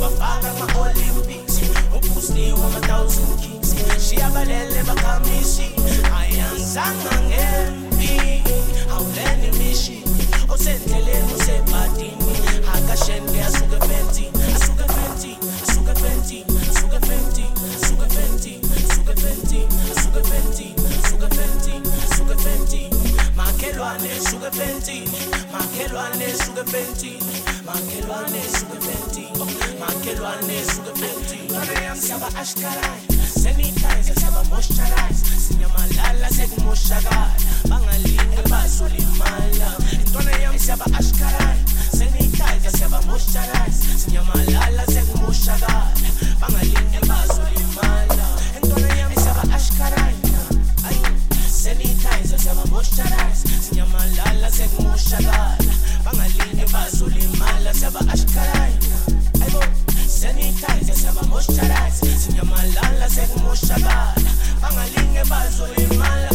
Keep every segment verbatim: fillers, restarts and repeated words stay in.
siyabafaka ama-Olympics uBruce Lee wama-thousand kicks shiyabalele bakhamisi ayangizanga ngempi awuleni mission osendleleni usebhadini akashende asuke fenti asuke fenti asuke fenti asuke fenti asuke fenti asuke fenti asuke fenti asuke fenti asuke fenti makelwane suke fenti makelwane suke fenti makelwane suke fenti makelwane suke fenti siyaba ashkarai sanitize siyaba moisturize sinyamalala sekumoshakala bangalinge bazolimala intwana yami siyaba ashkarai sanitize siyaba moisturize sinyamalala sekumoshakala bangalinge bazolimala intwana yami siyaba ashkarai sanitize siyaba moisturize sinyamalala sekumoshakala bangalinge bazolimala siyaba ashkarai sanitize siyaba moisturize sinyamalala sekumoshakala bangalinge bazolimala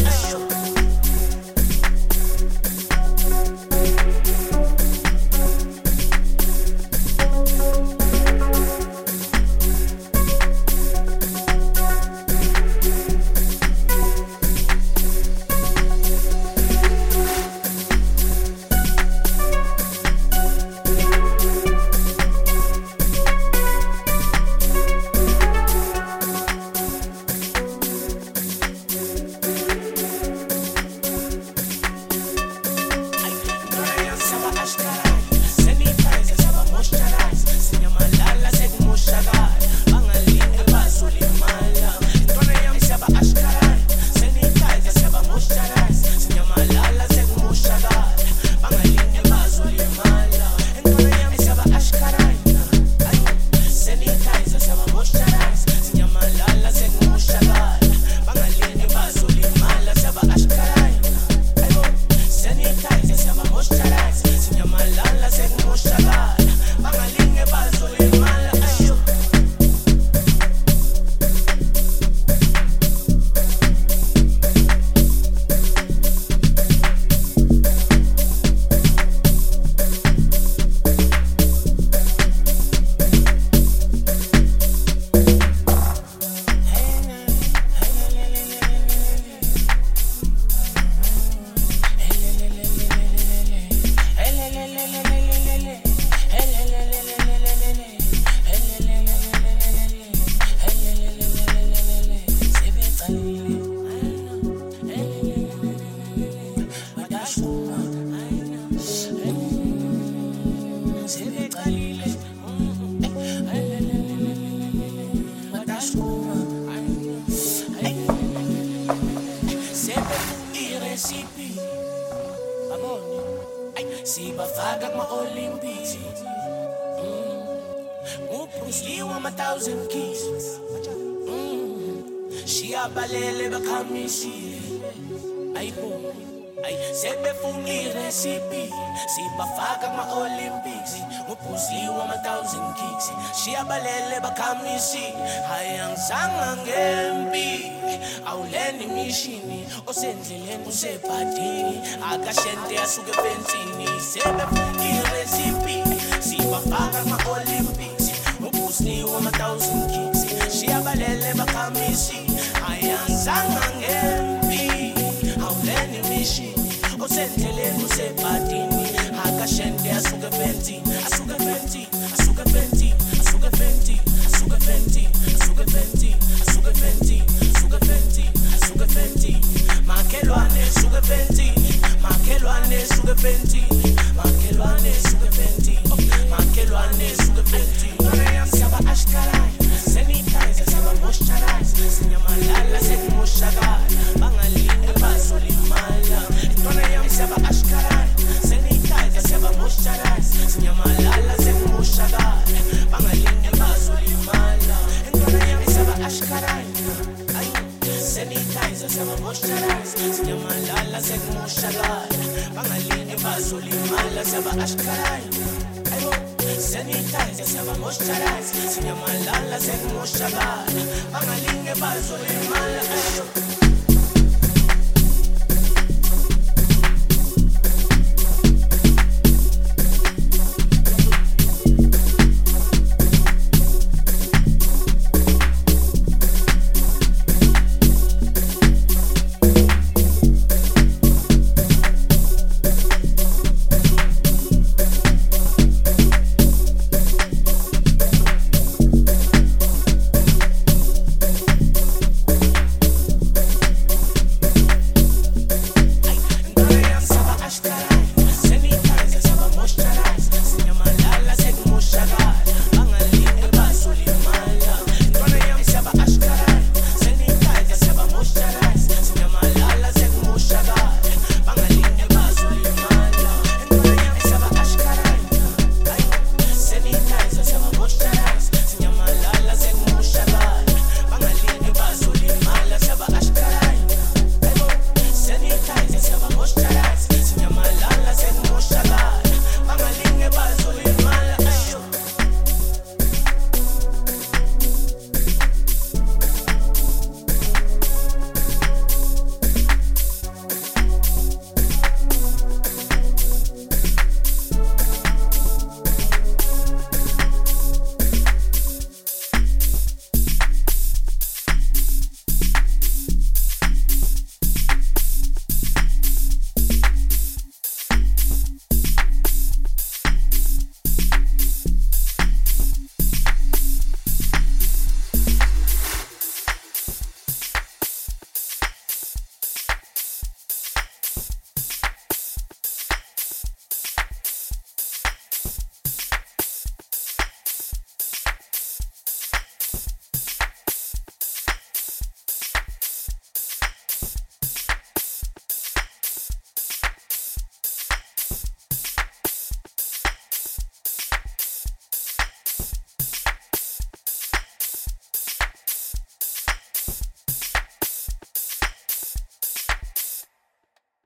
sibafaka kuma-Olympics uBruce Lee wama-thousand kicks shiyabalele bakhamisi ayibo ay sebefuna irecipe sibafaka kuma-Olympics uBruce Lee wama-thousand kicks shiyabalele bakhamisi ayangizanga ngempi awuleni mishini osendleleni usebhadini akashende asuke fentini sebefuna irecipe sibafaka kuma-Olympics uBruce Lee wama-thousand kicks shiyabalele bakhamisi ayangizanga ngempi awuleni mishini osendleleni usebhadini akashende asuke fenti asuke fenti asuke fenti asuke fenti asuke fenti asuke fenti asuke fenti asuke fenti asuke fenti makelwane suke fenti makelwane suke fenti makelwane suke fenti makelwane suke fenti siyaba ashkarai sanitize siyaba moisturize sinyamalala sekumoshakala bangalinge bazolimala intwana yami siyaba ashkarai sanitize siyaba moisturize sinyamalala sekumoshakala bangalinge bazolimala intwana yami siyaba ashkarai sanitize siyaba moisturize sinyamalala sekumoshakala bangalinge bazolimala siyaba ashkarai sanitize siyaba moisturize sinyamalala sekumoshakala bangalinge bazolimala